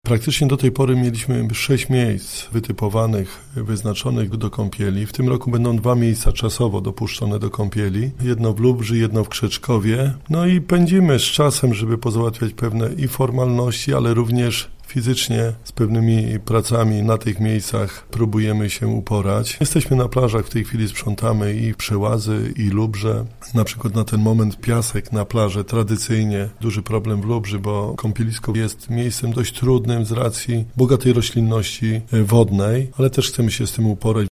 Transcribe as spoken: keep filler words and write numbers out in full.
Praktycznie do tej pory mieliśmy sześć miejsc wytypowanych, wyznaczonych do kąpieli. W tym roku będą dwa miejsca czasowo dopuszczone do kąpieli. Jedno w Lubrzy, jedno w Krzeczkowie. No i pędzimy z czasem, żeby pozałatwiać pewne i formalności, ale również fizycznie z pewnymi pracami na tych miejscach próbujemy się uporać. Jesteśmy na plażach, w tej chwili sprzątamy i Przełazy, i Lubrze. Na przykład na ten moment piasek na plaży tradycyjnie duży problem w Lubrzy, bo kąpielisko jest miejscem dość trudnym z racji bogatej roślinności wodnej, ale też chcemy się z tym uporać.